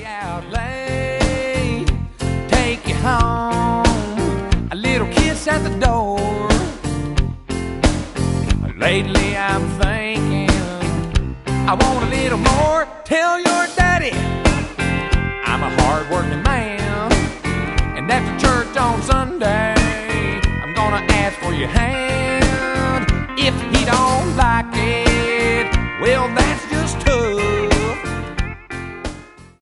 out late, take you home, a little kiss at the door. Lately I'm thinking I want a little more. Tell your daddy I'm a hard-working man, and after church on Sunday I'm gonna ask for your hand.